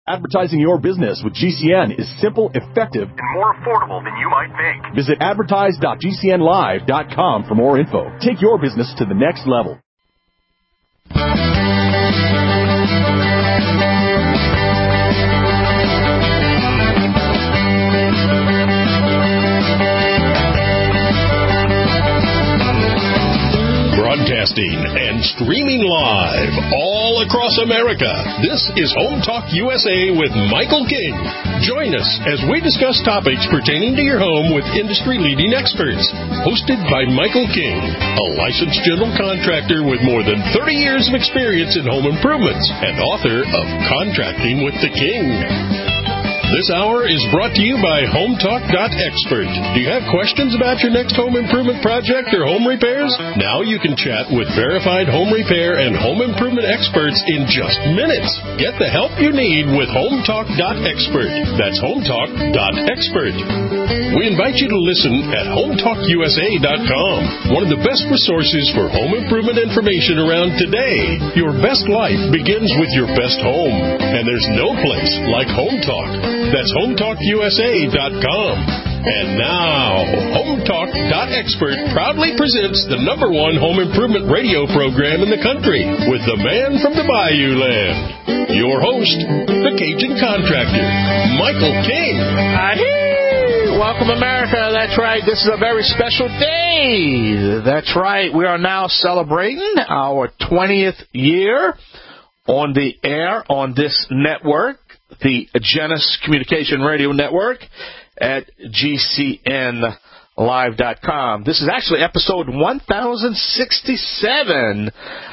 Advertising your business with GCN is simple, effective, and more affordable than you might think. Visit advertise.gcnlive.com for more info. Take your business to the next level. Broadcasting and streaming live all across America. This is Home Talk USA with Michael King. Join us as we discuss topics pertaining to your home with industry-leading experts. Hosted by Michael King, a licensed general contractor with more than 30 years of experience in home improvements and author of Contracting with the King. This hour is brought to you by HomeTalk.expert. Do you have questions about your next home improvement project or home repairs? Now you can chat with verified home repair and home improvement experts in just minutes. Get the help you need with HomeTalk.expert. That's HomeTalk.expert. We invite you to listen at HomeTalkUSA.com, one of the best resources for home improvement information around today. Your best life begins with your best home, and there's no place like Home Talk. That's HomeTalkUSA.com. And now, HomeTalk.expert proudly presents the #1 home improvement radio program in the country with the man from the Bayou Land. Your host, the Cajun Contractor, Michael King. Welcome, America. That's right. This is a very special day. That's right. We are now celebrating our 20th year on the air on this network, the Genesis Communication Radio Network at GCNlive.com. This is actually episode 1067.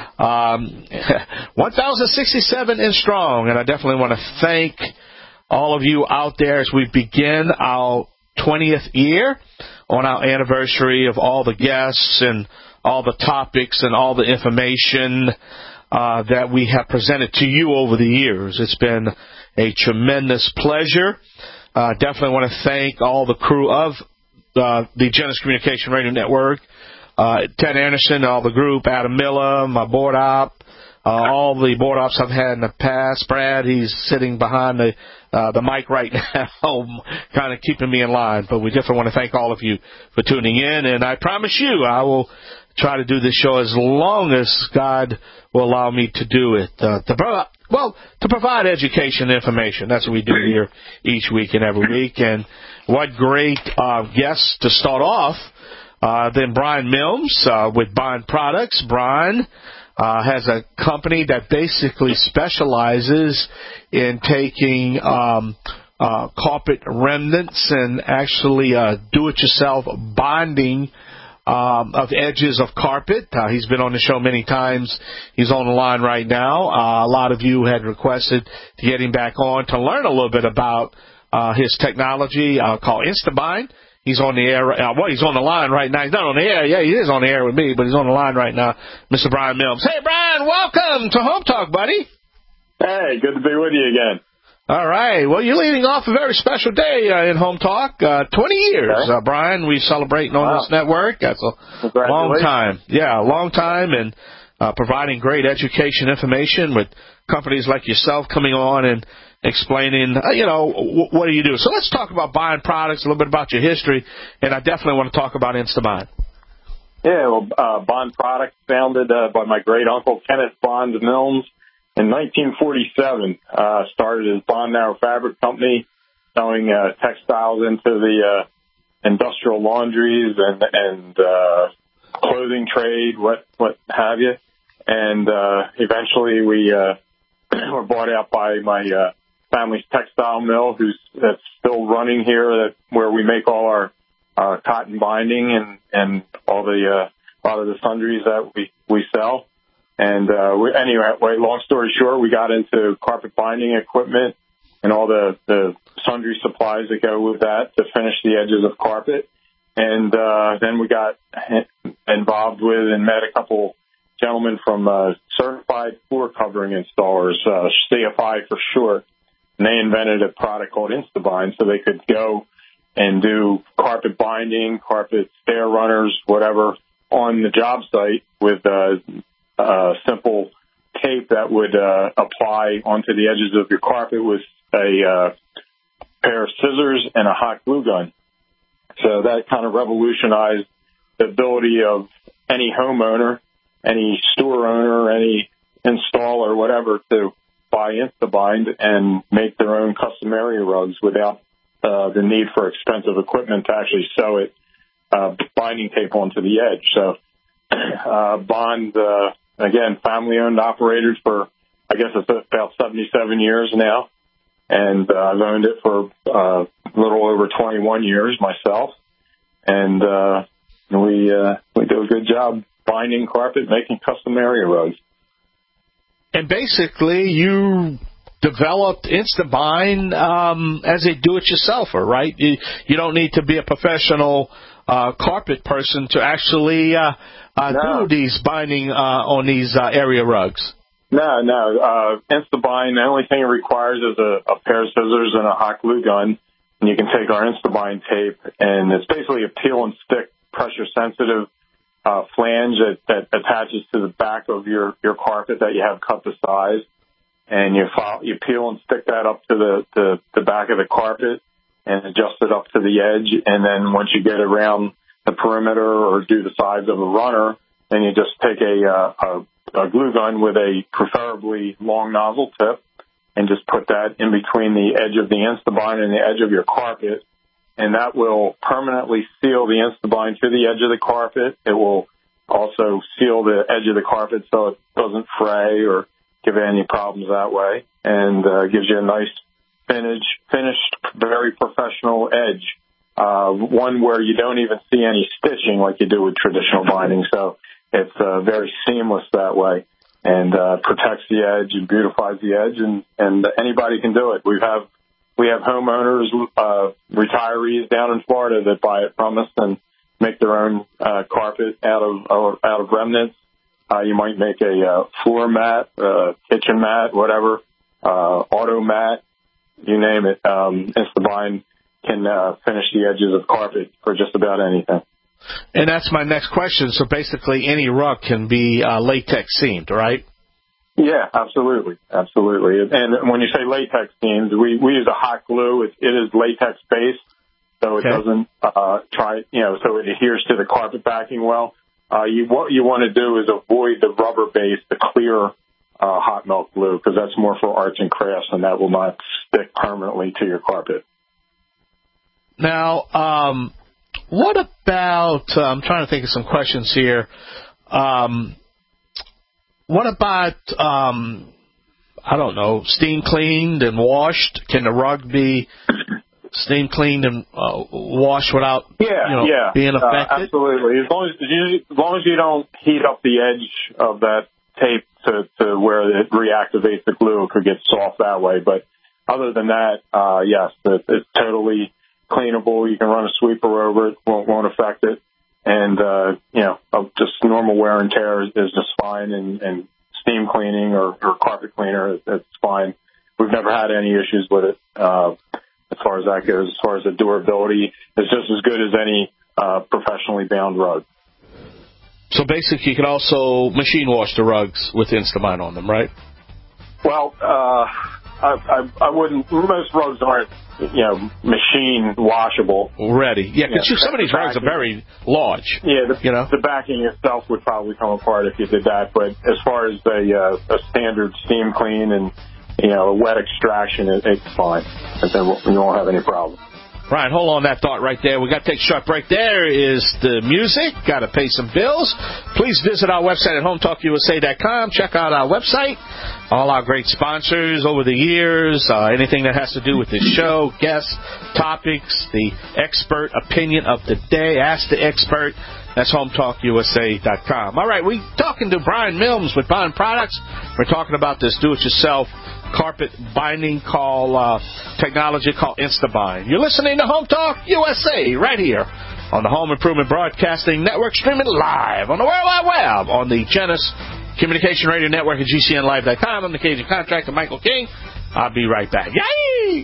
1067 and strong. And I definitely want to thank all of you out there as we begin our 20th year on our anniversary of all the guests and all the topics and all the information that we have presented to you over the years. It's been a tremendous pleasure. Definitely want to thank all the crew of the Genesis Communication Radio Network, Ted Anderson, all the group, Adam Miller, my board op, all the board ops I've had in the past. Brad, he's sitting behind the mic right now, kind of keeping me in line. But we definitely want to thank all of you for tuning in. And I promise you, I will try to do this show as long as God will allow me to do it. To provide education and information. That's what we do here each week and every week. And what great guests to start off than Brian Mills with Bond Products. Brian has a company that basically specializes in taking carpet remnants and actually do-it-yourself bonding of edges of carpet. He's been on the show many times. He's on the line right now. A lot of you had requested to get him back on to learn a little bit about his technology called Instabind. He's on the air. He's on the line right now. He's not on the air. Yeah, he is on the air with me, but he's on the line right now. Mr. Brian Mills. Hey, Brian, welcome to Home Talk, buddy. Hey, good to be with you again. All right. Well, you're leading off a very special day in Home Talk. 20 years, okay. Brian. We're celebrating on this network. That's a long time. Yeah, a long time, and providing great education information with companies like yourself coming on and explaining, what do you do? So let's talk about Bond Products, a little bit about your history, and I definitely want to talk about Instabind. Yeah, well, Bond Products, founded by my great-uncle, Kenneth Bond Mills, in 1947. Started as Bond Narrow Fabric Company, selling textiles into the industrial laundries and clothing trade, what have you. And eventually we were bought out by my family's textile mill, that's still running here, where we make all our cotton binding and all the a lot of the sundries that we sell. And anyway, long story short, we got into carpet binding equipment and all the sundry supplies that go with that to finish the edges of carpet. And then we got involved with and met a couple gentlemen from Certified Floor Covering Installers, CFI for short. And they invented a product called Instabind, so they could go and do carpet binding, carpet stair runners, whatever, on the job site with simple tape that would apply onto the edges of your carpet with a pair of scissors and a hot glue gun. So that kind of revolutionized the ability of any homeowner, any store owner, any installer, whatever, to buy InstaBind and make their own custom area rugs without the need for expensive equipment to actually sew it, binding tape onto the edge. So Bond, again, family-owned operators for, I guess it's about 77 years now. And I've owned it for a little over 21 years myself. And we do a good job binding carpet, making custom area rugs. And basically, you developed InstaBind as a do-it-yourselfer, right? You don't need to be a professional carpet person to actually do these binding on these area rugs. No. InstaBind, the only thing it requires is a pair of scissors and a hot glue gun. And you can take our InstaBind tape, and it's basically a peel and stick pressure-sensitive flange that attaches to the back of your carpet that you have cut to size. And you peel and stick that up to the back of the carpet and adjust it up to the edge. And then once you get around the perimeter or do the sides of a runner, then you just take a glue gun with a preferably long nozzle tip and just put that in between the edge of the InstaBind and the edge of your carpet. And that will permanently seal the InstaBind to the edge of the carpet. It will also seal the edge of the carpet so it doesn't fray or give it any problems that way, and gives you a nice finished, very professional edge, one where you don't even see any stitching like you do with traditional binding. So it's very seamless that way, and protects the edge and beautifies the edge, and anybody can do it. We have homeowners, retirees down in Florida that buy it from us and make their own carpet out of remnants. You might make a floor mat, kitchen mat, whatever, auto mat, you name it. InstaBind can finish the edges of carpet for just about anything. And that's my next question. So basically any rug can be latex seamed, right? Yeah, absolutely. And when you say latex seamed, we use a hot glue. It is latex based, so it doesn't so it adheres to the carpet backing well. What you want to do is avoid the rubber base, the clear hot melt glue, because that's more for arts and crafts, and that will not stick permanently to your carpet. Now, what about, I'm trying to think of some questions here. What about, I don't know, steam cleaned and washed? Can the rug be steam cleaned and washed without being affected? Absolutely. As long as you don't heat up the edge of that tape to where it reactivates the glue, it could get soft that way. But other than that, yes, it's totally cleanable. You can run a sweeper over it, won't affect it. And, just normal wear and tear is just fine, and steam cleaning or carpet cleaner, it's fine. We've never had any issues with it. As far as that goes, as far as the durability, it's just as good as any professionally bound rug. So basically, you can also machine wash the rugs with InstaBind on them, right? Well, I wouldn't. Most rugs aren't, machine washable. Ready? Yeah, because some of these rugs are very large. Yeah, the backing itself would probably come apart if you did that. But as far as a standard steam clean and a wet extraction, it's fine. And then you won't have any problem. Right, hold on that thought right there. We got to take a short break. There is the music. Got to pay some bills. Please visit our website at HomeTalkUSA.com. Check out our website. All our great sponsors over the years. Anything that has to do with this show, guests, topics, the expert opinion of the day. Ask the expert. That's HomeTalkUSA.com. All right, we're talking to Brian Milnes with Bond Products. We're talking about this do-it-yourself carpet binding technology called InstaBind. You're listening to Home Talk USA right here on the Home Improvement Broadcasting Network, streaming live on the World Wide Web on the Genesis Communication Radio Network at GCNlive.com. I'm the Cajun Contractor, Michael King. I'll be right back. Yay!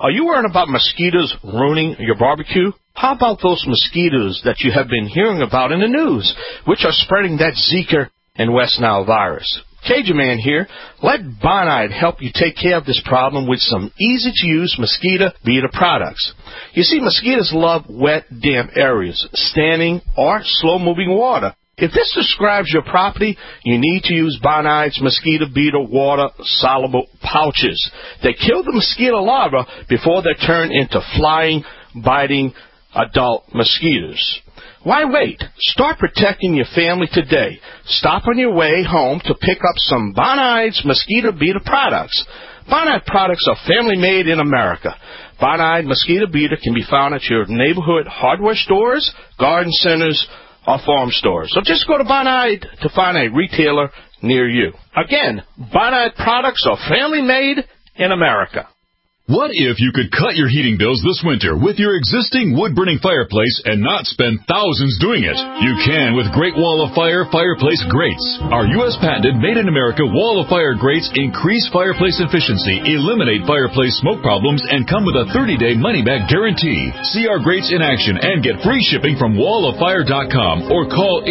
Are you worried about mosquitoes ruining your barbecue? How about those mosquitoes that you have been hearing about in the news, which are spreading that Zika and West Nile virus? Cajun Man here. Let Bonide help you take care of this problem with some easy-to-use mosquito beater products. You see, mosquitoes love wet, damp areas, standing or slow-moving water. If this describes your property, you need to use Bonide's mosquito beater water-soluble pouches. They kill the mosquito larvae before they turn into flying, biting adult mosquitoes. Why wait? Start protecting your family today. Stop on your way home to pick up some Bonide's mosquito beater products. Bonide products are family-made in America. Bonide mosquito beater can be found at your neighborhood hardware stores, garden centers, or farm stores. So just go to Bonide to find a retailer near you. Again, Bonide products are family-made in America. What if you could cut your heating bills this winter with your existing wood-burning fireplace and not spend thousands doing it? You can with Great Wall of Fire fireplace grates. Our U.S.-patented, made-in-America Wall of Fire grates increase fireplace efficiency, eliminate fireplace smoke problems, and come with a 30-day money-back guarantee. See our grates in action and get free shipping from walloffire.com or call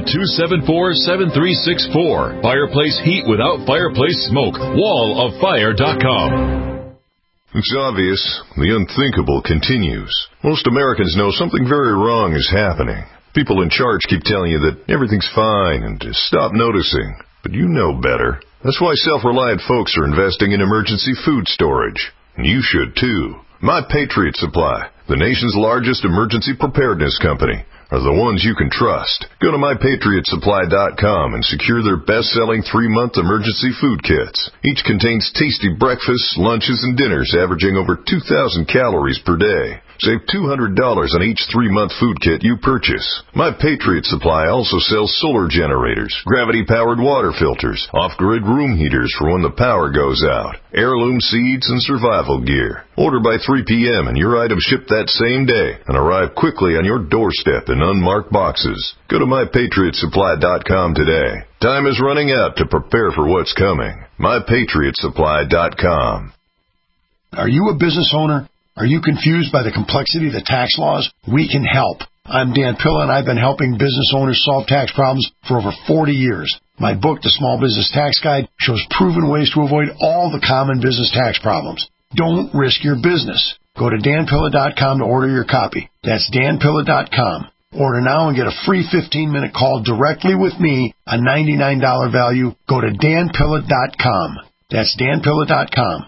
800-274-7364. Fireplace heat without fireplace smoke. walloffire.com. It's obvious. The unthinkable continues. Most Americans know something very wrong is happening. People in charge keep telling you that everything's fine and to stop noticing. But you know better. That's why self-reliant folks are investing in emergency food storage. And you should too. My Patriot Supply, the nation's largest emergency preparedness company, are the ones you can trust. Go to MyPatriotSupply.com and secure their best-selling 3-month emergency food kits. Each contains tasty breakfasts, lunches, and dinners averaging over 2,000 calories per day. Save $200 on each 3-month food kit you purchase. My Patriot Supply also sells solar generators, gravity-powered water filters, off-grid room heaters for when the power goes out, heirloom seeds, and survival gear. Order by 3 p.m. and your items ship that same day and arrive quickly on your doorstep in unmarked boxes. Go to MyPatriotSupply.com today. Time is running out to prepare for what's coming. MyPatriotSupply.com. Are you a business owner? Are you confused by the complexity of the tax laws? We can help. I'm Dan Pilla, and I've been helping business owners solve tax problems for over 40 years. My book, The Small Business Tax Guide, shows proven ways to avoid all the common business tax problems. Don't risk your business. Go to danpilla.com to order your copy. That's danpilla.com. Order now and get a free 15-minute call directly with me, a $99 value. Go to danpilla.com. That's danpilla.com.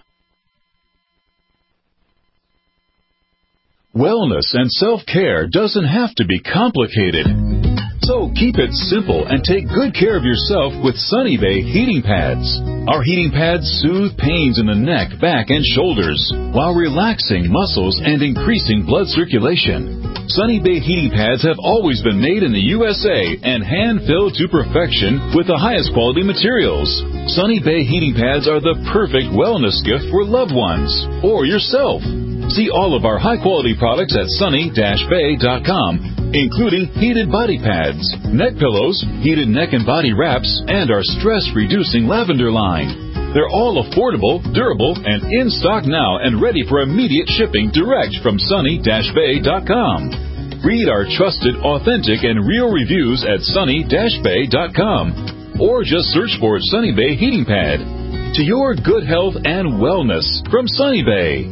Wellness and self-care doesn't have to be complicated. So keep it simple and take good care of yourself with Sunny Bay heating pads. Our heating pads soothe pains in the neck, back, and shoulders while relaxing muscles and increasing blood circulation. Sunny Bay heating pads have always been made in the USA and hand-filled to perfection with the highest quality materials. Sunny Bay heating pads are the perfect wellness gift for loved ones or yourself. See all of our high-quality products at sunny-bay.com, including heated body pads, neck pillows, heated neck and body wraps, and our stress-reducing lavender line. They're all affordable, durable, and in stock now and ready for immediate shipping direct from sunny-bay.com. Read our trusted, authentic, and real reviews at sunny-bay.com, or just search for Sunny Bay Heating Pad. To your good health and wellness from Sunny Bay.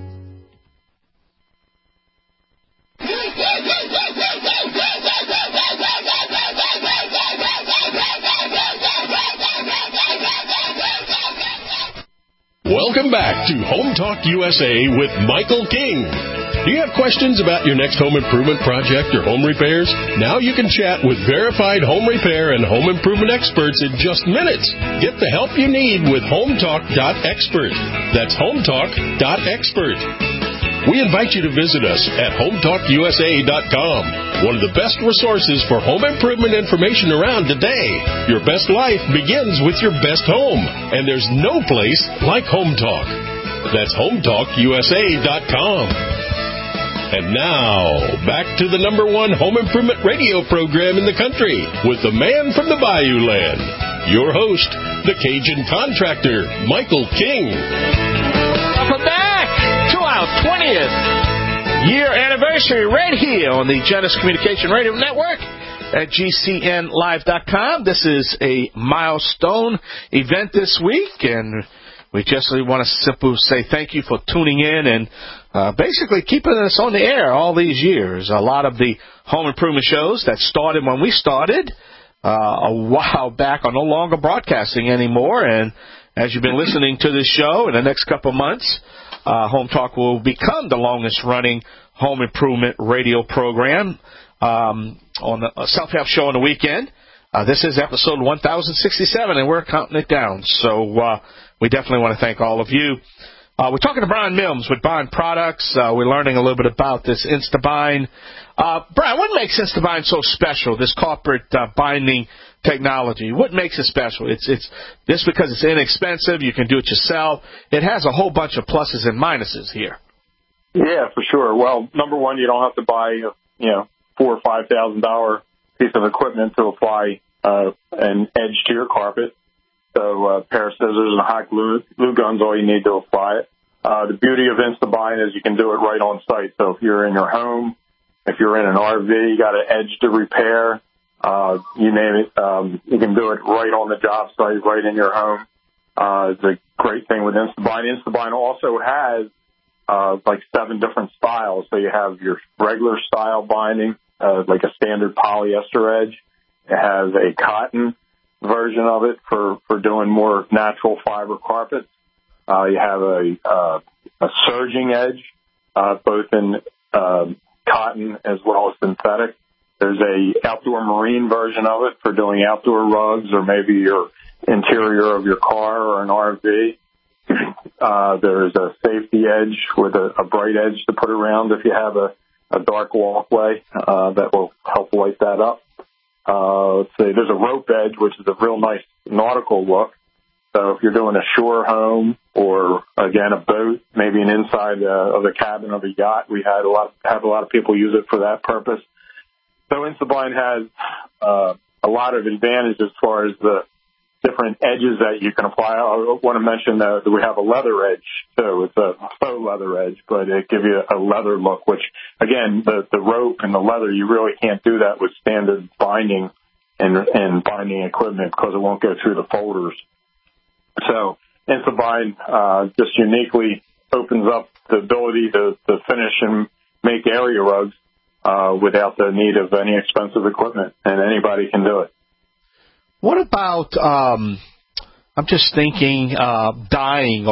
Welcome back to Home Talk USA with Michael King. Do you have questions about your next home improvement project or home repairs? Now you can chat with verified home repair and home improvement experts in just minutes. Get the help you need with HomeTalk.expert. That's HomeTalk.expert. We invite you to visit us at HomeTalkUSA.com, one of the best resources for home improvement information around today. Your best life begins with your best home, and there's no place like Home Talk. That's HomeTalkUSA.com. And now, back to the #1 home improvement radio program in the country with the man from the Bayou Land, your host, the Cajun contractor, Michael King. Welcome back to our 20th year anniversary right here on the Genesis Communication Radio Network at GCNlive.com. This is a milestone event this week, and we just want to simply say thank you for tuning in and basically keeping us on the air all these years. A lot of the home improvement shows that started when we started a while back are no longer broadcasting anymore, and as you've been listening to this show, in the next couple of months, Home Talk will become the longest-running home improvement radio program on the self-help show on the weekend. This is episode 1067, and we're counting it down. So we definitely want to thank all of you. We're talking to Brian Mills with Bond Products. We're learning a little bit about this InstaBind. Brian, what makes InstaBind so special, this corporate binding technology? What makes it special? It's just because it's inexpensive, you can do it yourself. It has a whole bunch of pluses and minuses here. Yeah, for sure. Well, number one, you don't have to buy $4,000 or $5,000 piece of equipment to apply an edge to your carpet. So a pair of scissors and a hot glue gun's all you need to apply it. The beauty of InstaBind is you can do it right on site. So if you're in your home, if you're in an RV, you got an edge to repair, you name it, you can do it right on the job site, right in your home. It's a great thing with InstaBind. InstaBind also has like 7 different styles. So you have your regular style binding, like a standard polyester edge. It has a cotton version of it for doing more natural fiber carpets. You have a surging edge, both in cotton as well as synthetic. There's a outdoor marine version of it for doing outdoor rugs or maybe your interior of your car or an RV. There's a safety edge with a bright edge to put around if you have a dark walkway that will help light that up. Let's see, there's a rope edge, which is a real nice nautical look. So if you're doing a shore home or, again, a boat, maybe an inside of the cabin of a yacht, we have a lot of people use it for that purpose. So InstaBind has a lot of advantages as far as the different edges that you can apply. I want to mention that we have a leather edge, too. It's a faux leather edge, but it gives you a leather look, which, again, the rope and the leather, you really can't do that with standard binding and binding equipment because it won't go through the folders. So InstaBind just uniquely opens up the ability to finish and make area rugs without the need of any expensive equipment, and anybody can do it. What about, I'm just thinking, dyeing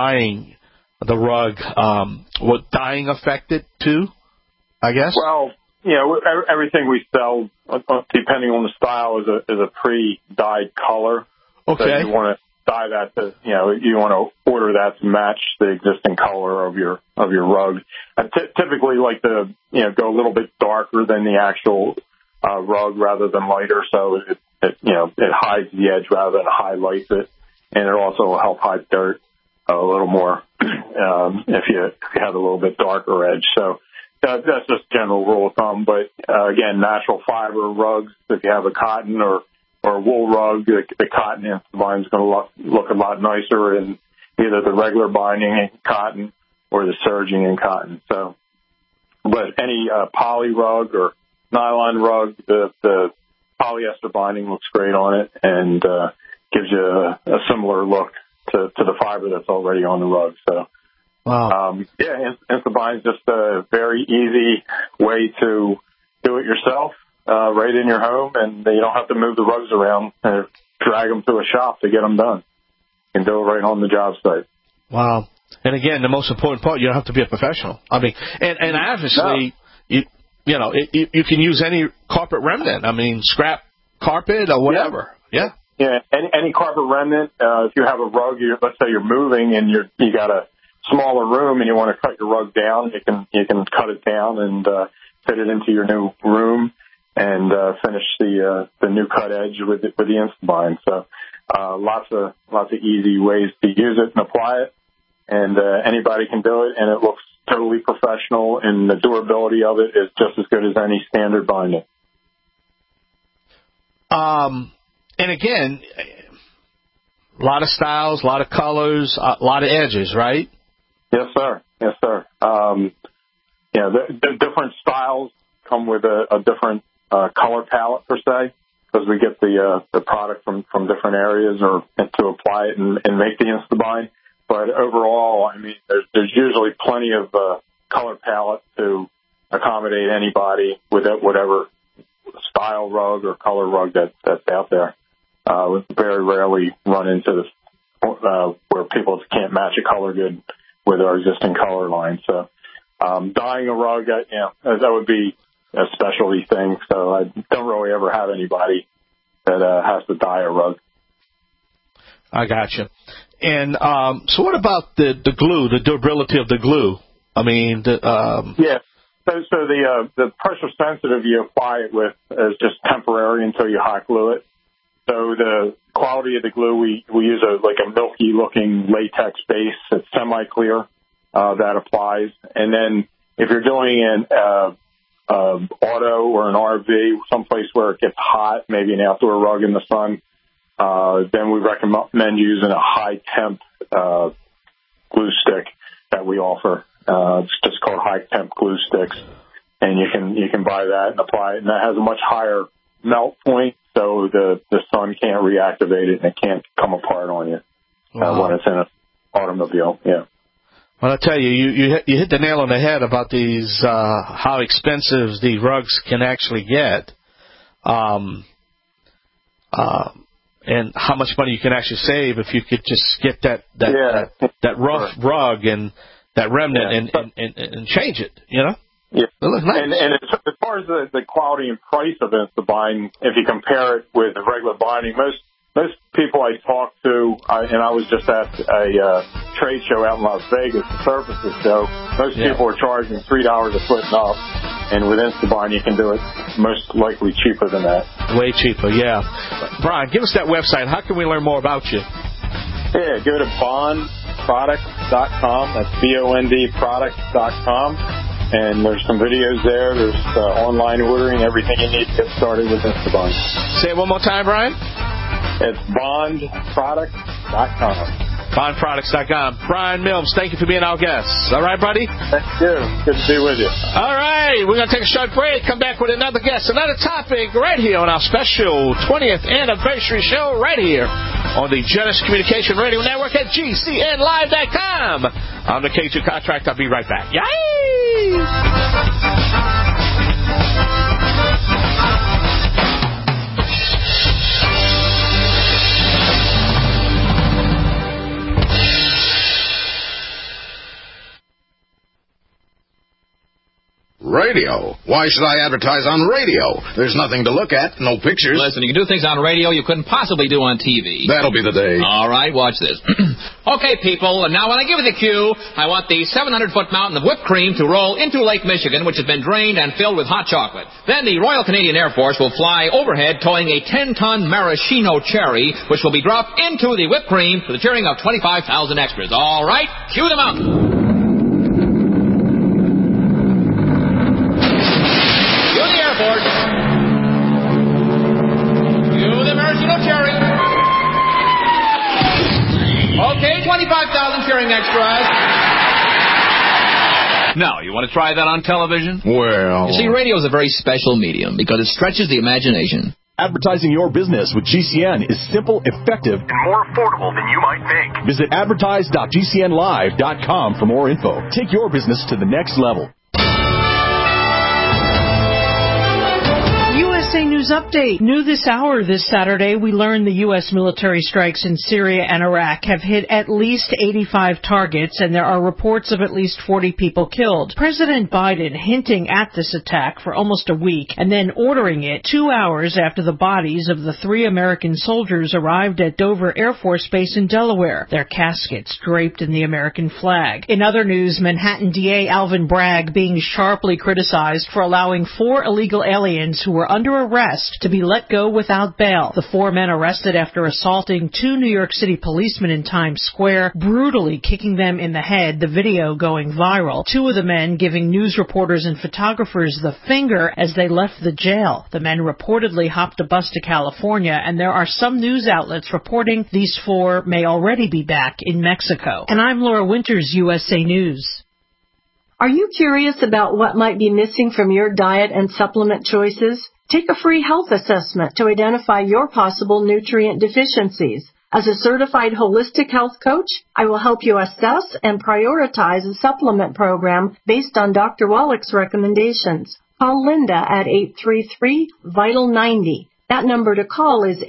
the rug? Would dyeing affect it too, I guess? Well, everything we sell, depending on the style, is a pre-dyed color. Okay. So you want to dye that you want to order that to match the existing color of your rug. I typically like to, go a little bit darker than the actual rug rather than lighter, so it hides the edge rather than highlights it, and it also will help hide dirt a little more if you have a little bit darker edge. So that's just a general rule of thumb. But again, natural fiber rugs, if you have a cotton or a wool rug, the cotton InstaBind is going to look a lot nicer in either the regular binding in cotton or the surging in cotton. So, but any poly rug or nylon rug, the polyester binding looks great on it and gives you a similar look to the fiber that's already on the rug. So, wow. InstaBind is just a very easy way to do it yourself right in your home, and you don't have to move the rugs around and drag them to a shop to get them done. You can do it right on the job site. Wow. And again, the most important part, you don't have to be a professional. I mean, and obviously, no. You can use any carpet remnant. I mean, scrap carpet or whatever. Yeah. Yeah. Any carpet remnant. If you have a rug, let's say you're moving and you got a smaller room and you want to cut your rug down, you can cut it down and fit it into your new room and finish the new cut edge with the InstaBind. So lots of easy ways to use it and apply it, and anybody can do it, and it looks totally professional, and the durability of it is just as good as any standard binding. And again, a lot of styles, a lot of colors, a lot of edges, right? Yes, sir. Yes, sir. The different styles come with a different color palette per se, because we get the product from different areas to apply it and make the Instabind. But overall, I mean, there's usually plenty of color palette to accommodate anybody with whatever style rug or color rug that's out there. We very rarely run into this where people can't match a color good with our existing color line. So dyeing a rug, that would be a specialty thing. So I don't really ever have anybody that has to dye a rug. I gotcha. And so what about the glue, the durability of the glue? I mean, yeah. So the pressure sensitive you apply it with is just temporary until you hot glue it. So the quality of the glue, we use a milky looking latex base that's semi-clear that applies. And then if you're doing an auto or an RV, someplace where it gets hot, maybe an outdoor rug in the sun, then we recommend using a high temp glue stick that we offer. It's just called high temp glue sticks, and you can buy that and apply it. And that has a much higher melt point, so the sun can't reactivate it and it can't come apart on you when it's in an automobile. Yeah. Well, I tell you, you hit the nail on the head about these how expensive the rugs can actually get, and how much money you can actually save if you could just get that rough rug and that remnant and change it, you know? Yeah. It looks nice. And as far as the quality and price of Instabind, if you compare it with regular binding, most people I talk to, and I was just at a trade show out in Las Vegas, the Surfaces show, most people are charging $3 a foot and up, and with Instabind you can do it most likely cheaper than that. Way cheaper, yeah. Brian, give us that website. How can we learn more about you? Yeah, go to bondproducts.com. That's BOND products.com. And there's some videos there. There's online ordering, everything you need to get started with Instabind. Say it one more time, Brian. It's bondproducts.com. Bondproducts.com. Brian Mills, thank you for being our guest. All right, buddy? Thank you. Good to be with you. All right. We're going to take a short break, come back with another guest, another topic right here on our special 20th anniversary show right here on the Genesis Communication Radio Network at GCNlive.com. I'm the K2 Contract. I'll be right back. Yay! Radio? Why should I advertise on radio? There's nothing to look at, no pictures. Listen, you can do things on radio you couldn't possibly do on TV. That'll be the day. All right, watch this. Okay, people, now when I give you the cue, I want the 700-foot mountain of whipped cream to roll into Lake Michigan, which has been drained and filled with hot chocolate. Then the Royal Canadian Air Force will fly overhead towing a 10-ton maraschino cherry, which will be dropped into the whipped cream to the cheering of 25,000 extras. All right, cue the mountain. Okay, 25,000 cheering extras. Now, you want to try that on television? Well... You see, radio is a very special medium because it stretches the imagination. Advertising your business with GCN is simple, effective, and more affordable than you might think. Visit advertise.gcnlive.com for more info. Take your business to the next level. USA News Update. New this hour this Saturday, we learned the U.S. military strikes in Syria and Iraq have hit at least 85 targets, and there are reports of at least 40 people killed. President Biden hinting at this attack for almost a week and then ordering it 2 hours after the bodies of the 3 American soldiers arrived at Dover Air Force Base in Delaware, their caskets draped in the American flag. In other news, Manhattan DA Alvin Bragg being sharply criticized for allowing 4 illegal aliens who were under arrest to be let go without bail. The 4 men arrested after assaulting 2 New York City policemen in Times Square, brutally kicking them in the head, the video going viral. 2 of the men giving news reporters and photographers the finger as they left the jail. The men reportedly hopped a bus to California, and there are some news outlets reporting these 4 may already be back in Mexico. And I'm Laura Winters, USA News. Are you curious about what might be missing from your diet and supplement choices? Take a free health assessment to identify your possible nutrient deficiencies. As a certified holistic health coach, I will help you assess and prioritize a supplement program based on Dr. Wallach's recommendations. Call Linda at 833-VITAL-90. That number to call is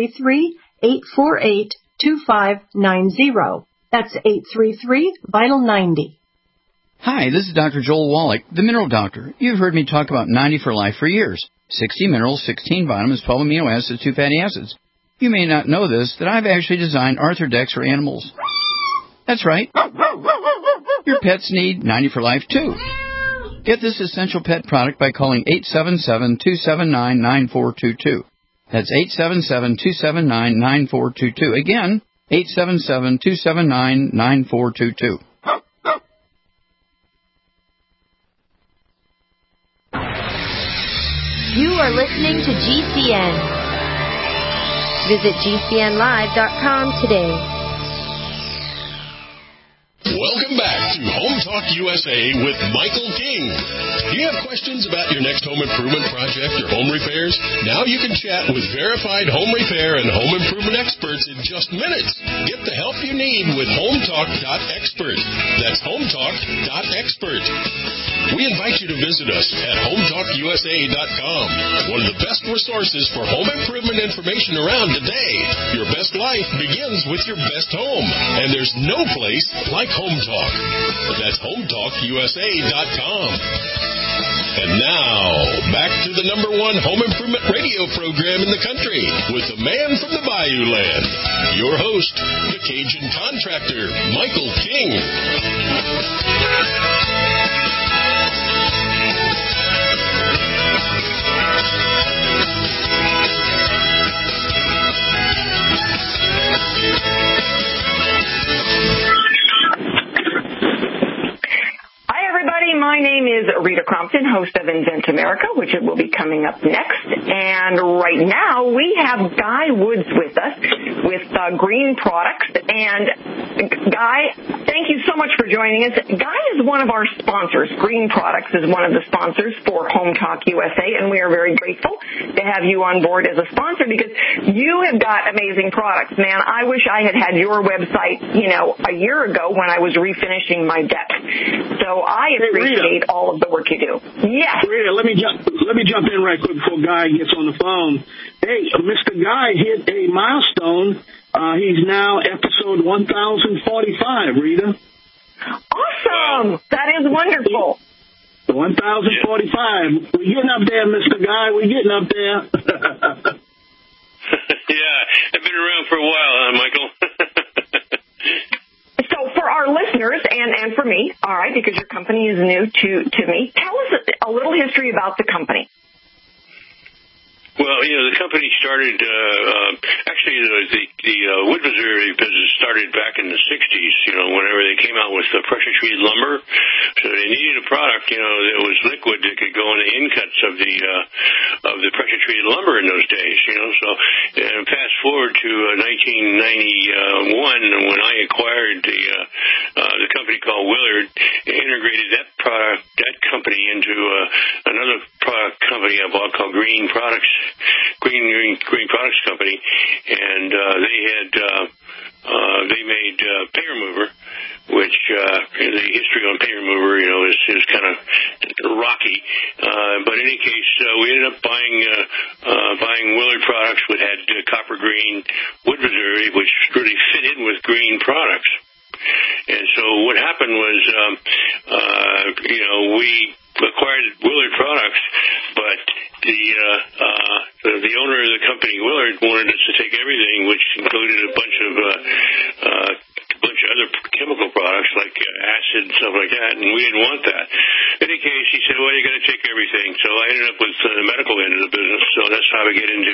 833-848-2590. That's 833-VITAL-90. Hi, this is Dr. Joel Wallach, the Mineral Doctor. You've heard me talk about 90 for Life for years. 60 minerals, 16 vitamins, 12 amino acids, 2 fatty acids. You may not know this, that I've actually designed Arthrodex for animals. That's right. Your pets need 90 for Life, too. Get this essential pet product by calling 877-279-9422. That's 877-279-9422. Again, 877-279-9422. You are listening to GCN. Visit GCNlive.com today. Welcome back to Home Talk USA with Michael King. Do you have questions about your next home improvement project or home repairs? Now you can chat with verified home repair and home improvement experts in just minutes. Get the help you need with HomeTalk.expert. That's HomeTalk.expert. We invite you to visit us at HomeTalkUSA.com, one of the best resources for home improvement information around today. Your best life begins with your best home, and there's no place like Home Talk. That's HomeTalkUSA.com. And now, back to the #1 home improvement radio program in the country with the man from the Bayou Land, your host, the Cajun contractor, Michael King. My name is Rita Crompton, host of Invent America, which will be coming up next. And right now we have Guy Woods with us with Green Products. And Guy, thank you so much for joining us. Guy is one of our sponsors. Green Products is one of the sponsors for Home Talk USA, and we are very grateful to have you on board as a sponsor because you have got amazing products. Man, I wish I had had your website, a year ago when I was refinishing my deck. So I appreciate all of the work you do. Yes. Rita, let me jump in right quick before Guy gets on the phone. Hey, Mr. Guy hit a milestone. He's now episode 1045, Rita. Awesome. That is wonderful. 1045. We're getting up there, Mr. Guy. We're getting up there. Yeah, I've been around for a while, Michael. So for our listeners and for me, all right, because your company is new to me, tell us a little history about the company. Well, the company started, actually the wood preservative business started back in the 60s, whenever they came out with the pressure-treated lumber. So they needed a product, that was liquid that could go in the in-cuts of the pressure-treated lumber in those days, So fast forward to 1991 when I acquired the company called Willard, integrated that company into another product company I bought called Green Products. Green Products Company, and they made paint remover, which the history on paint remover, is kind of rocky. But in any case, we ended up buying Willard products, which had copper green wood preservative, which really fit in with Green Products. And so what happened was, we acquired Willard products, but the owner of the company, Willard, wanted us to take everything, which included a bunch of other chemical products like acid and stuff like that, and we didn't want that. In any case, he said, well, you got to take everything. So I ended up with the medical end of the business, so that's how I get into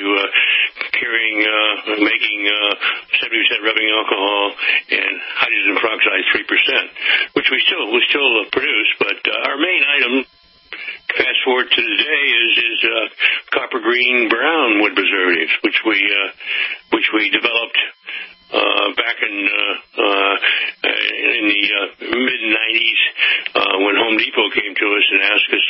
making 70% rubbing alcohol and hydrogen peroxide 3%, which we still produce, but our main item, fast forward to today, is copper green brown wood preservatives, which we developed back in the mid-90s when Home Home Depot came to us and asked us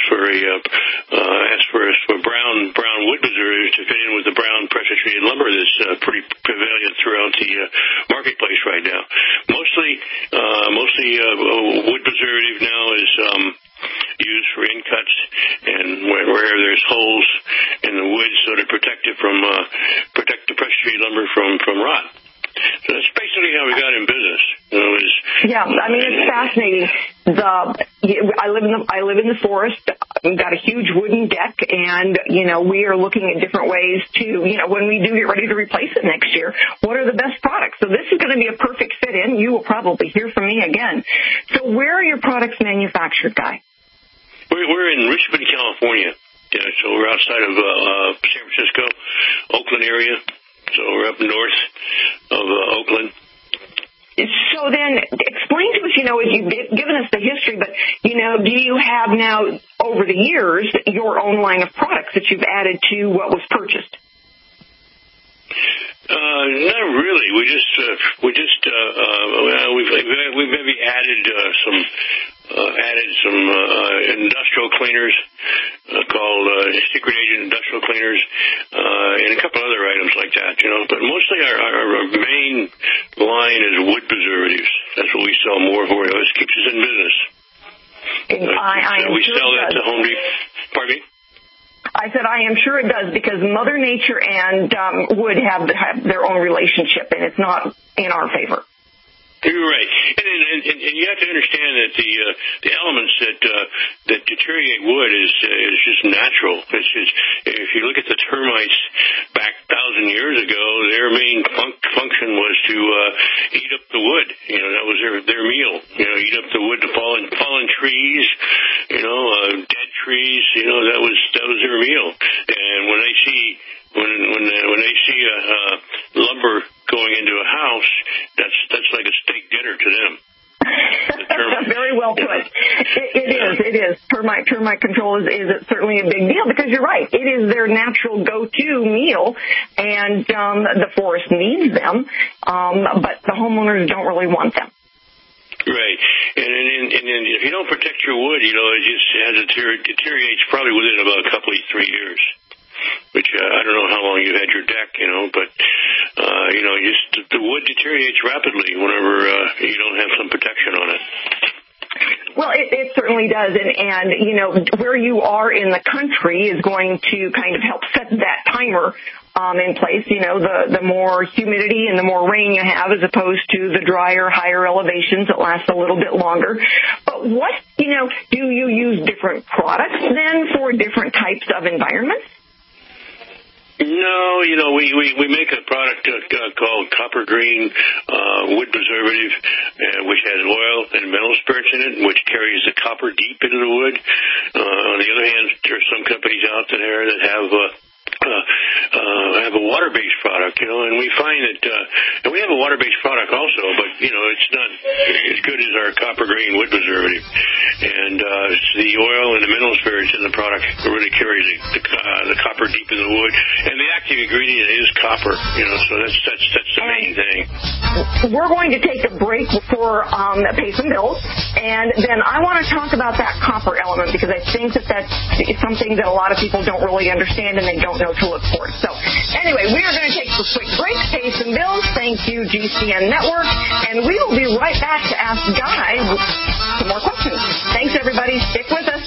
for brown wood preservatives to fit in with the brown pressure treated lumber that's pretty prevalent throughout the marketplace right now. Mostly wood preservative now is used for in cuts and where there's holes in the wood, so to protect the pressure treated lumber from rot. So that's basically how we got in business. Yeah, I mean, it's fascinating. I live in the forest. We've got a huge wooden deck, and we are looking at different ways to, when we do get ready to replace it next year, what are the best products? So this is going to be a perfect fit in. You will probably hear from me again. So where are your products manufactured, Guy? We're in Richmond, California. Yeah, so we're outside of San Francisco, Oakland area. So we're up north of Oakland. So then explain to us, you've given us the history, but, do you have now, over the years, your own line of products that you've added to what was purchased? Not really. We've maybe added some industrial cleaners called secret agent industrial cleaners, and a couple other items like that, But mostly our main line is wood preservatives. That's what we sell more for. This keeps us in business. We sell that to Home Depot. Pardon me? I said, I am sure it does, because Mother Nature and wood have their own relationship, and it's not in our favor. You're right, and you have to understand that the elements that deteriorate wood is just natural. It's just, if you look at the termites back 1,000 years ago, their main function was to eat up the wood. That was their meal. Eat up the wood, the fallen trees, dead trees. That was their meal. And when they see lumber going into a house, that's like a steak dinner to them. Very well put. It is. Termite control is certainly a big deal, because you're right. It is their natural go-to meal, and the forest needs them, but the homeowners don't really want them. Right, and if you don't protect your wood, it deteriorates probably within about a couple of 3 years. Which I don't know how long you had your deck, but the wood deteriorates rapidly whenever you don't have some protection on it. Well, it certainly does, and where you are in the country is going to kind of help set that timer in place. The more humidity and the more rain you have, as opposed to the drier, higher elevations that last a little bit longer. But do you use different products then for different types of environments? No, we make a product called Copper Green wood preservative, which has oil and mineral spirits in it, which carries the copper deep into the wood. On the other hand, there are some companies out there that have a water-based product, and we find that, and we have a water-based product also, but, it's not as good as our Copper Green wood preservative. And the oil and the mineral spirits in the product really carry the copper deep in the wood. And the active ingredient is copper, so that's the main thing. We're going to take a break for pay some bills, and then I want to talk about that copper element, because I think that's something that a lot of people don't really understand, and they don't know to look for. So anyway, we are going to take a quick break, pay some bills. Thank you, GCN Network, and we will be right back to ask Guy some more questions. Thanks, everybody. Stick with us.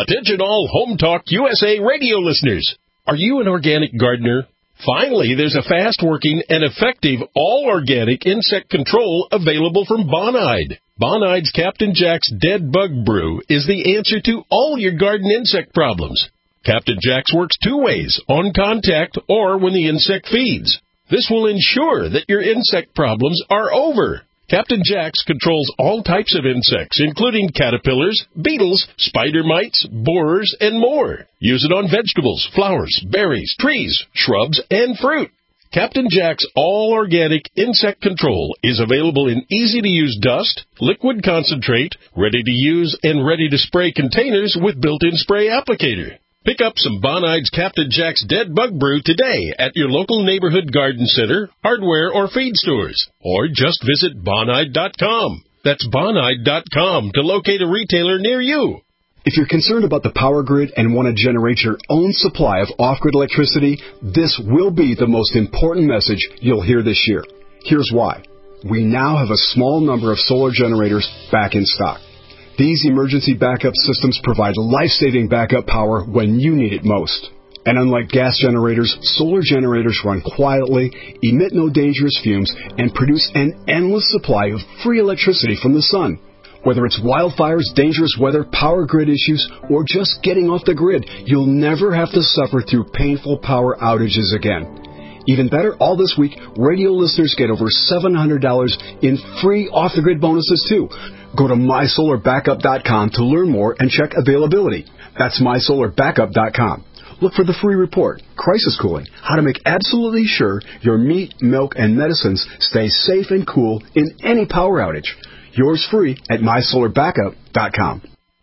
Attention all Home Talk USA radio listeners. Are you an organic gardener? Finally, there's a fast-working and effective all-organic insect control available from Bonide. Bonide's Captain Jack's Dead Bug Brew is the answer to all your garden insect problems. Captain Jack's works two ways, on contact or when the insect feeds. This will ensure that your insect problems are over. Captain Jack's controls all types of insects, including caterpillars, beetles, spider mites, borers, and more. Use it on vegetables, flowers, berries, trees, shrubs, and fruit. Captain Jack's all-organic insect control is available in easy-to-use dust, liquid concentrate, ready-to-use and ready-to-spray containers with built-in spray applicator. Pick up some Bonide's Captain Jack's Dead Bug Brew today at your local neighborhood garden center, hardware, or feed stores. Or just visit Bonide.com. That's Bonide.com to locate a retailer near you. If you're concerned about the power grid and want to generate your own supply of off-grid electricity, this will be the most important message you'll hear this year. Here's why. We now have a small number of solar generators back in stock. These emergency backup systems provide life-saving backup power when you need it most. And unlike gas generators, solar generators run quietly, emit no dangerous fumes, and produce an endless supply of free electricity from the sun. Whether it's wildfires, dangerous weather, power grid issues, or just getting off the grid, you'll never have to suffer through painful power outages again. Even better, all this week, radio listeners get over $700 in free off-the-grid bonuses, too. Go to MySolarBackup.com to learn more and check availability. That's MySolarBackup.com. Look for the free report, Crisis Cooling, how to make absolutely sure your meat, milk, and medicines stay safe and cool in any power outage. Yours free at MySolarBackup.com.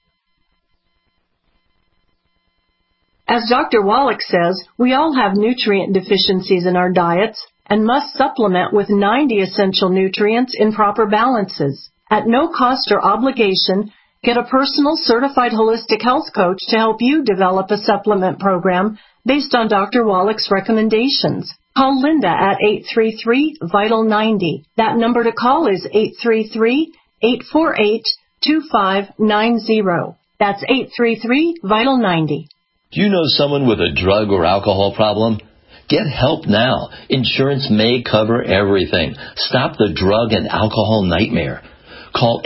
As Dr. Wallach says, we all have nutrient deficiencies in our diets and must supplement with 90 essential nutrients in proper balances. At no cost or obligation, get a personal certified holistic health coach to help you develop a supplement program based on Dr. Wallach's recommendations. Call Linda at 833-VITAL-90. That number to call is 833-848-2590. That's 833-VITAL-90. Do you know someone with a drug or alcohol problem? Get help now. Insurance may cover everything. Stop the drug and alcohol nightmare. Call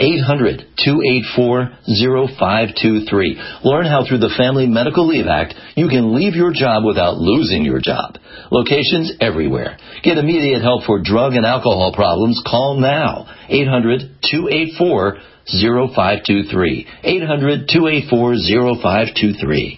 800-284-0523. Learn how through the Family Medical Leave Act, you can leave your job without losing your job. Locations everywhere. Get immediate help for drug and alcohol problems. Call now. 800-284-0523. 800-284-0523.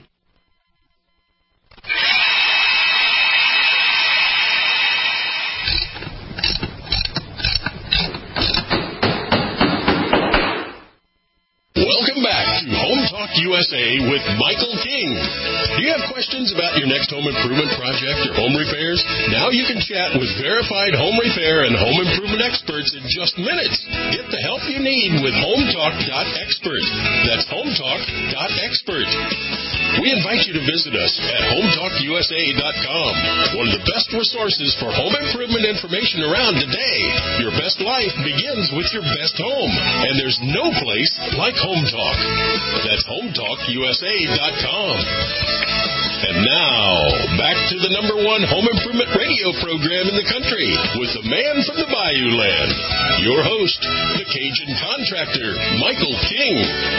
USA with Michael King. Do you have questions about your next home improvement project or home repairs? Now you can chat with verified home repair and home improvement experts in just minutes. Get the help you need with HomeTalk.expert. That's HomeTalk.expert. We invite you to visit us at HomeTalkUSA.com, one of the best resources for home improvement information around today. Your best life begins with your best home, and there's no place like Home Talk. That's HomeTalkUSA.com. And now, back to the number one home improvement radio program in the country with the man from the Bayou Land, your host, the Cajun contractor, Michael King.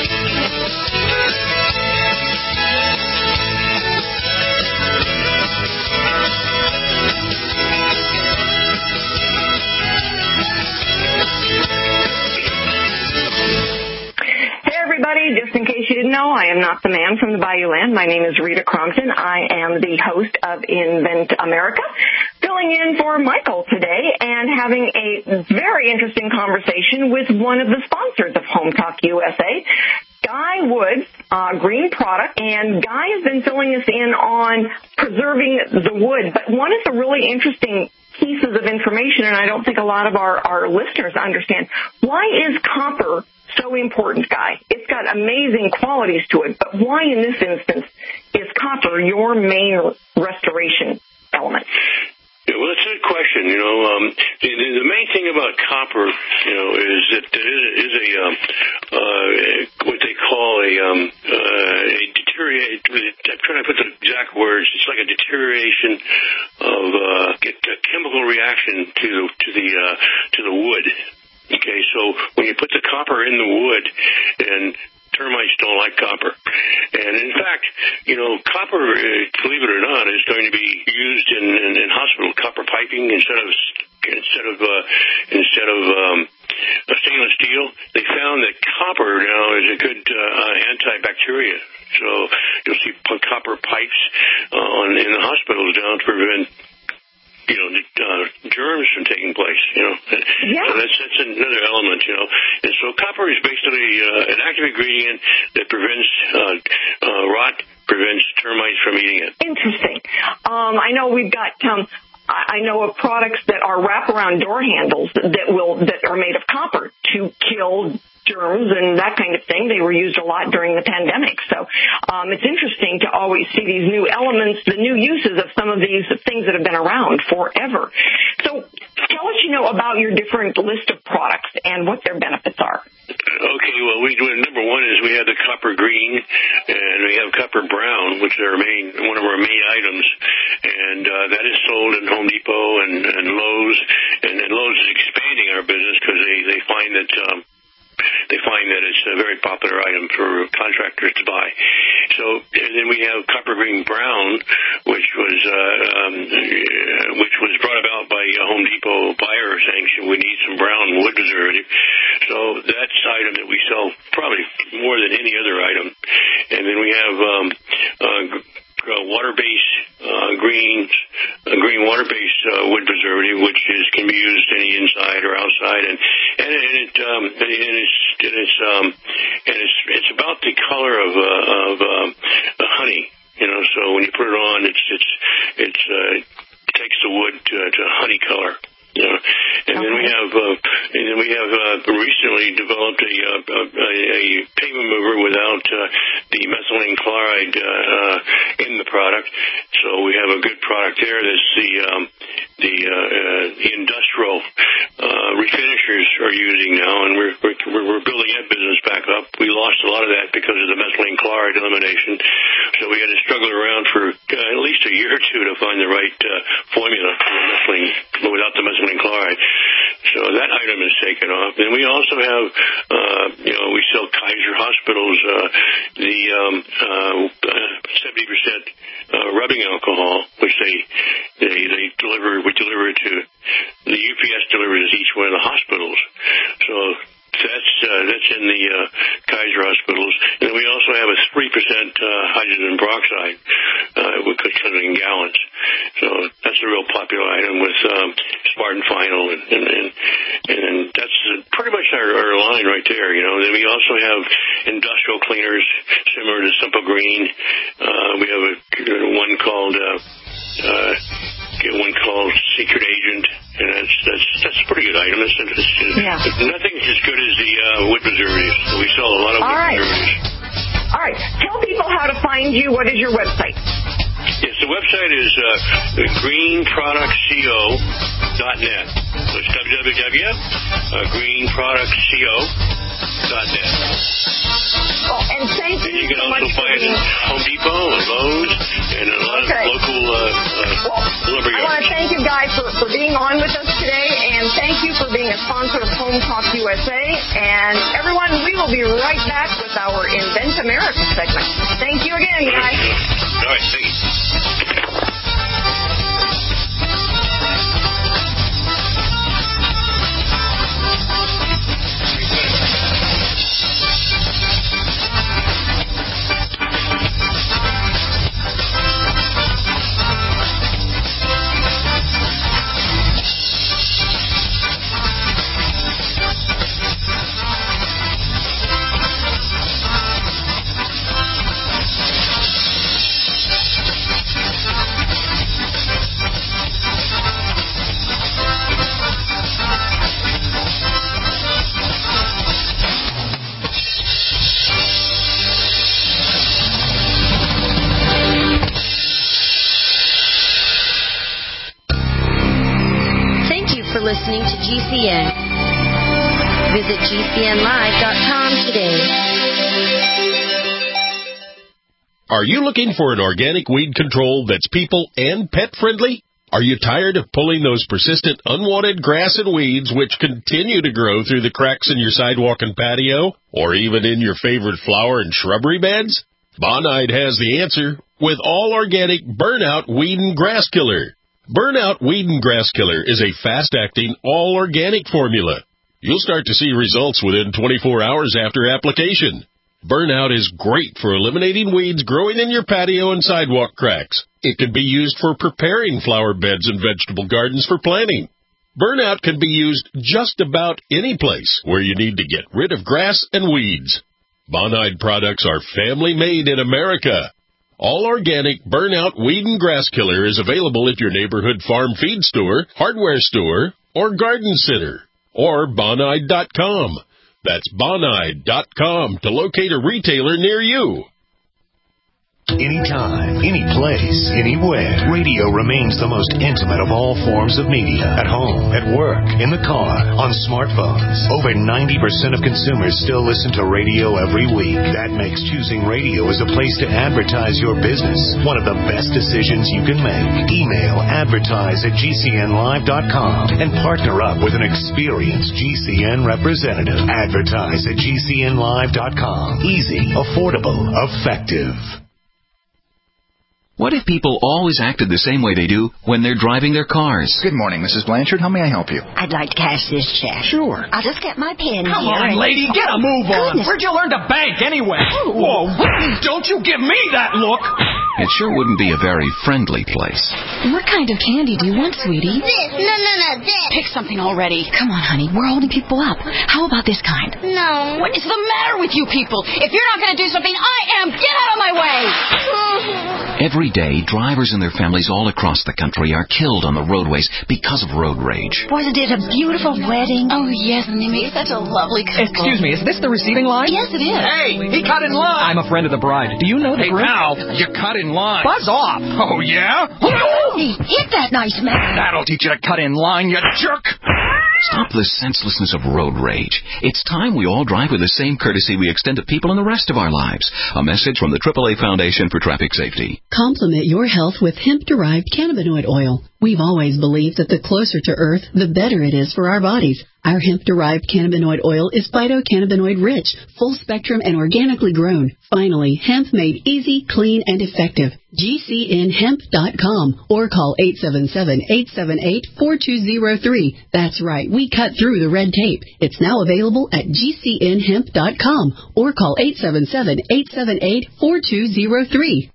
Everybody, just in case you didn't know, I am not the man from the Bayou Land. My name is Rita Crompton. I am the host of Invent America, filling in for Michael today and having a very interesting conversation with one of the sponsors of Home Talk USA, Guy Woods, Green Product, and Guy has been filling us in on preserving the wood. But one of the really interesting pieces of information, and I don't think a lot of our listeners understand, why is copper so important, Guy? It's got amazing qualities to it, but why in this instance is copper your main restoration element? Yeah, well, that's a good question. The main thing about copper, is that it is what they call a deteriorate. I'm trying to put the exact words. It's like a deterioration of a chemical reaction to the wood. Okay, so when you put the copper in the wood, and termites don't like copper. And in fact, copper, believe it or not, is going to be used in hospital copper piping instead of stainless steel. They found that copper now is a good antibacteria. So you'll see copper pipes in the hospitals now to prevent germs from taking place, Yeah. So that's another element, And so copper is basically an active ingredient that prevents rot, prevents termites from eating it. Interesting. I know we've got I know of products that are wraparound door handles that are made of copper to kill germs and that kind of thing. They were used a lot during the pandemic. So it's interesting to always see these new elements, the new uses of some of these things that have been around forever. So tell us, about your different list of products and what their benefits are. Okay, well, number one is we have the copper green, and we have copper brown, which are one of our main items, and that is sold in Home Depot and Lowe's, and Lowe's is expanding our business because they find that it's a very popular item for contractors to buy. So, and then we have copper green brown, which was brought about by Home Depot buyer saying we need some brown wood preservative. So that's the item that we sell probably more than any other item. And then we have water-based green water-based wood preservative, which can be used any inside or outside, and it's about the color of honey. So when you put it on, it takes the wood to honey color. And then we have recently developed a pavement mover without the methylene chloride in the product. So we have a good product there. That's the industrial refinishers are using now, and we're building that business back up. We lost a lot of that because of the methylene chloride elimination. So we had to struggle around for at least a year or two to find the right formula for without the methylene chloride. So that item is taken off. And we also have, we sell Kaiser Hospitals the 70% rubbing alcohol, which they deliver. We deliver it to the UPS delivers each one of the hospitals. So that's in the Kaiser Hospitals. And then we also have a 3% hydrogen peroxide, which comes in gallons. So that's a real popular item with Spartan Final, and that's pretty much our line right there. Then we also have industrial cleaners similar to Simple Green. We have one called Secret Agent, and that's a pretty good item. Nothing's as good as the wood preservatives. We sell a lot of wood preservatives. All right. Tell people how to find you. What is your website? Yes, the website is greenproductco.net. So it's www.greenproductco.net. And thank you. And you can also find it at Home Depot and Lowe's and a lot of local lumber yards. I want to thank you guys for being on with us today, and thank you for being a sponsor of Home Talk USA. And everyone, we will be right back with our Invent America segment. Thank you again, guys. All right, thank you. Listening to GCN. Visit GCNlive.com today. Are you looking for an organic weed control that's people and pet friendly? Are you tired of pulling those persistent unwanted grass and weeds which continue to grow through the cracks in your sidewalk and patio, or even in your favorite flower and shrubbery beds? Bonide has the answer with all organic Burnout Weed and Grass Killer. Burnout Weed and Grass Killer is a fast-acting, all-organic formula. You'll start to see results within 24 hours after application. Burnout is great for eliminating weeds growing in your patio and sidewalk cracks. It can be used for preparing flower beds and vegetable gardens for planting. Burnout can be used just about any place where you need to get rid of grass and weeds. Bonide products are family-made in America. All organic Burnout Weed and Grass Killer is available at your neighborhood farm feed store, hardware store, or garden center, or Bonide.com. That's Bonide.com to locate a retailer near you. Anytime, any place, anywhere, radio remains the most intimate of all forms of media. At home, at work, in the car, on smartphones. Over 90% of consumers still listen to radio every week. That makes choosing radio as a place to advertise your business one of the best decisions you can make. Email advertise@gcnlive.com and partner up with an experienced GCN representative. Advertise at gcnlive.com. Easy, affordable, effective. What if people always acted the same way they do when they're driving their cars? Good morning, Mrs. Blanchard. How may I help you? I'd like to cash this check. Sure. I'll just get my pen Come here. on, lady, get a move on. Goodness. Where'd you learn to bank anyway? Whoa, don't you give me that look. It sure wouldn't be a very friendly place. What kind of candy do you want, sweetie? This. No, this. Pick something already. Come on, honey. We're holding people up. How about this kind? No. What is the matter with you people? If you're not going to do something, I am. Get out of my way. Every day, drivers and their families all across the country are killed on the roadways because of road rage. Wasn't it a beautiful wedding? Oh, yes, and they made such a lovely couple. Excuse me, is this the receiving line? Yes, it is. Hey, he cut in line. I'm a friend of the bride. Do you know the group? Hey, pal, you cut in line. Buzz off. Oh, yeah? Hey, hit that nice man. That'll teach you to cut in line, you jerk. Stop the senselessness of road rage. It's time we all drive with the same courtesy we extend to people in the rest of our lives. A message from the AAA Foundation for Traffic Safety. Complement your health with hemp-derived cannabinoid oil. We've always believed that the closer to Earth, the better it is for our bodies. Our hemp-derived cannabinoid oil is phytocannabinoid-rich, full-spectrum, and organically grown. Finally, hemp made easy, clean, and effective. GCNhemp.com or call 877-878-4203. That's right, we cut through the red tape. It's now available at GCNhemp.com or call 877-878-4203.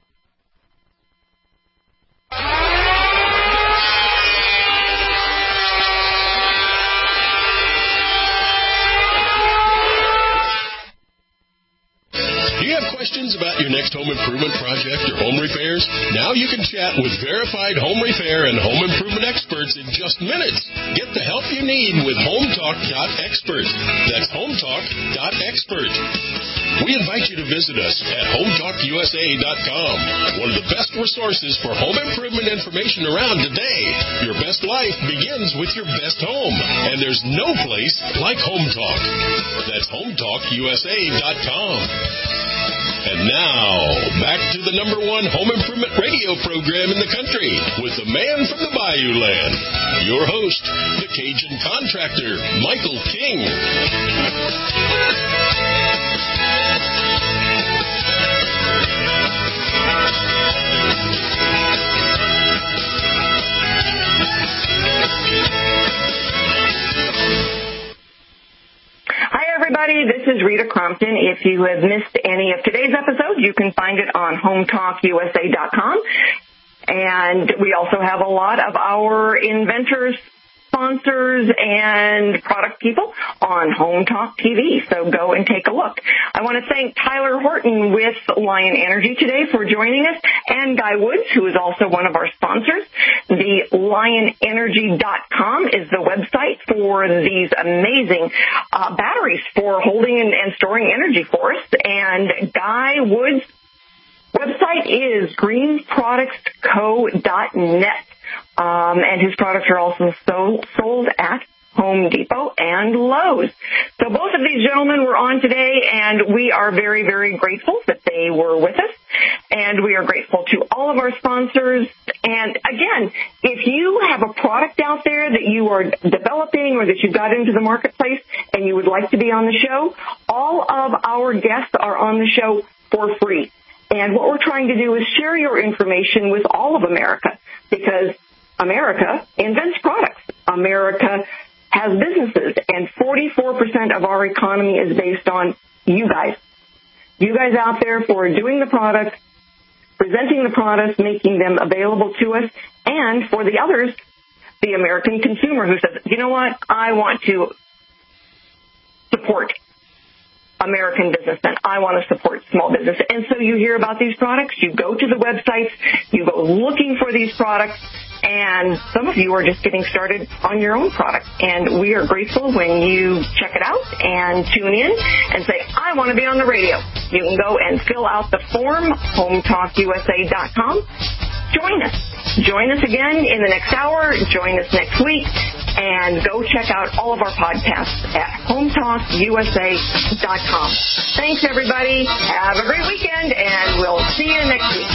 Do you have questions about your next home improvement project or home repairs? Now you can chat with verified home repair and home improvement experts in just minutes. Get the help you need with HomeTalk.expert. That's HomeTalk.expert. We invite you to visit us at HomeTalkUSA.com, one of the best resources for home improvement information around today. Your best life begins with your best home, and there's no place like HomeTalk. That's HomeTalkUSA.com. And now, back to the #1 home improvement radio program in the country with the man from the Bayou Land, your host, the Cajun contractor, Michael King. Hi, everybody. This is Rita Crompton. If you have missed any of today's episode, you can find it on HomeTalkUSA.com. And we also have a lot of our inventors, sponsors, and product people on Home Talk TV. So go and take a look. I want to thank Tyler Horton with Lion Energy today for joining us, and Guy Woods, who is also one of our sponsors. The LionEnergy.com is the website for these amazing batteries for holding and storing energy for us. And Guy Woods' website is greenproductsco.net. And his products are also sold at Home Depot and Lowe's. So both of these gentlemen were on today, and we are very, very grateful that they were with us. we are grateful to all of our sponsors. And again, if you have a product out there that you are developing or that you've got into the marketplace and you would like to be on the show, all of our guests are on the show for free. And what we're trying to do is share your information with all of America, because America invents products. America has businesses, and 44% of our economy is based on you guys. You guys out there for doing the products, presenting the products, making them available to us, and for the others, the American consumer who says, you know what, I want to support American businessmen. I want to support small business. And so you hear about these products, you go to the websites, you go looking for these products, and some of you are just getting started on your own product. And we are grateful when you check it out and tune in and say, I want to be on the radio. You can go and fill out the form, hometalkusa.com. Join us. Join us again in the next hour. Join us next week. And go check out all of our podcasts at hometalkusa.com. Thanks, everybody. Have a great weekend, and we'll see you next week.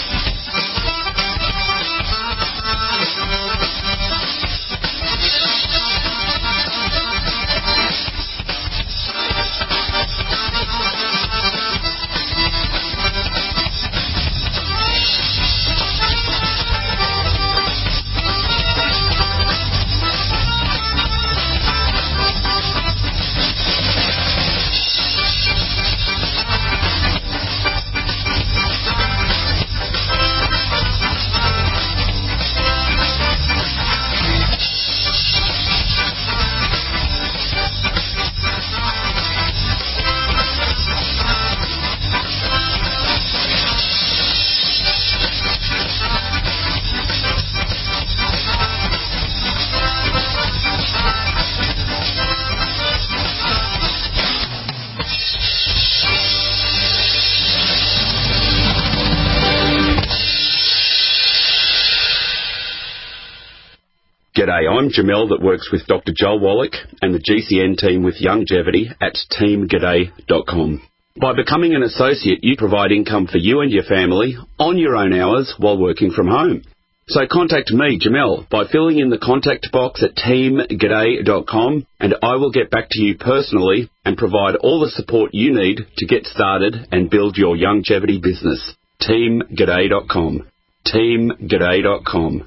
G'day, I'm Jamel that works with Dr. Joel Wallach and the GCN team with Longevity at teamg'day.com. By becoming an associate, you provide income for you and your family on your own hours while working from home. So contact me, Jamel, by filling in the contact box at teamg'day.com, and I will get back to you personally and provide all the support you need to get started and build your longevity business. teamg'day.com. teamg'day.com.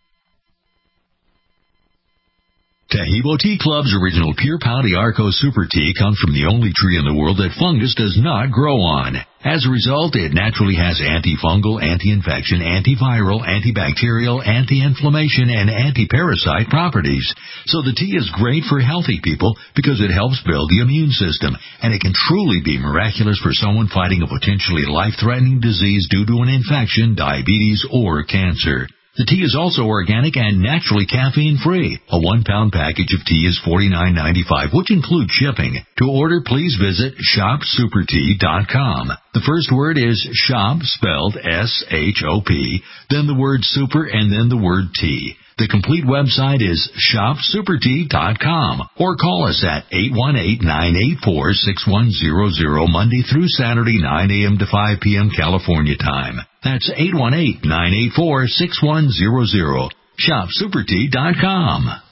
Taheebo Tea Club's original Pure Pau d'Arco Super Tea comes from the only tree in the world that fungus does not grow on. As a result, it naturally has antifungal, anti-infection, antiviral, antibacterial, anti-inflammation, and anti-parasite properties. So the tea is great for healthy people because it helps build the immune system, and it can truly be miraculous for someone fighting a potentially life-threatening disease due to an infection, diabetes, or cancer. The tea is also organic and naturally caffeine-free. A 1-pound package of tea is $49.95, which includes shipping. To order, please visit shopsupertea.com. The first word is shop, spelled S-H-O-P, then the word super, and then the word tea. The complete website is shopsupertea.com, or call us at 818-984-6100 Monday through Saturday, 9 a.m. to 5 p.m. California time. That's 818-984-6100. Shopsupertea.com.